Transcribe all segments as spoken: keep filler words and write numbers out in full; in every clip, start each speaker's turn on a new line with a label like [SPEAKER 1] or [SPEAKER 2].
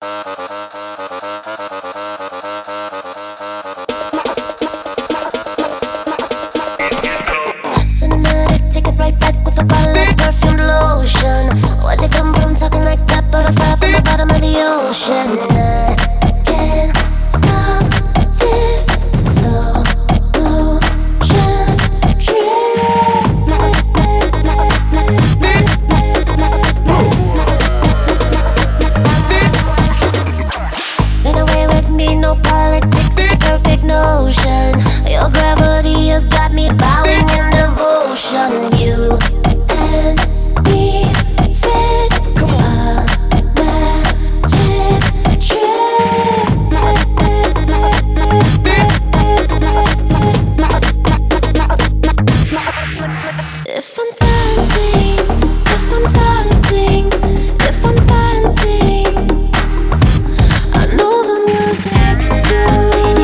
[SPEAKER 1] Cinematic, take it right back with a bottle of perfumed lotion. Where'd you come from talking like that? Butterfly from the bottom of the ocean. I can't stop this slow motion trip. Run away with me, no politics, a perfect notion. Your gravity has got me bowing in devotion. You and me fit a magic trip. If I'm dancing, if I'm dancing, if I'm dancing, I know the music's good.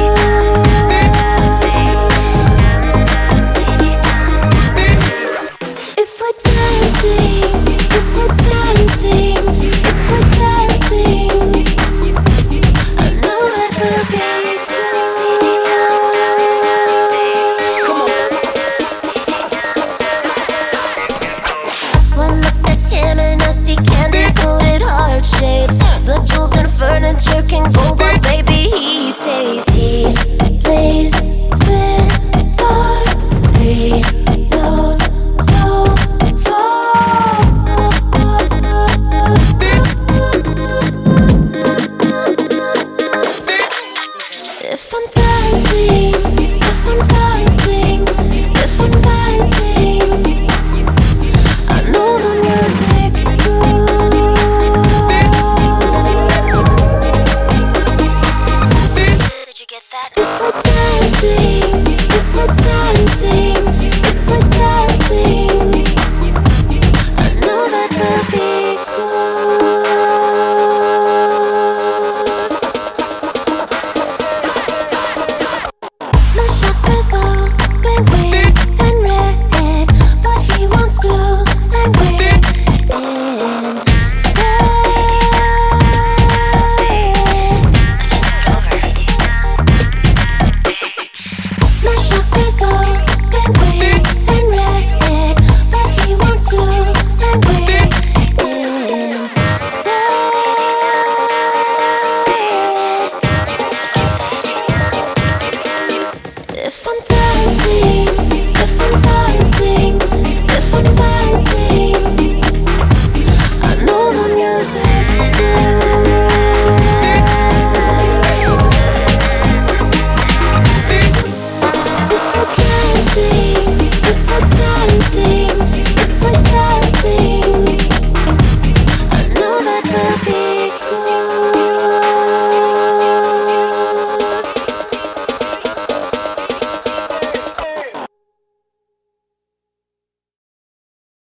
[SPEAKER 1] If we're dancing, if we're dancing, if we're dancing, I know that we'll be good. One look at him and I see candy-coated heart shapes. The jewels and furniture can go, but baby he stays. He plays sitar, three notes so far. If I'm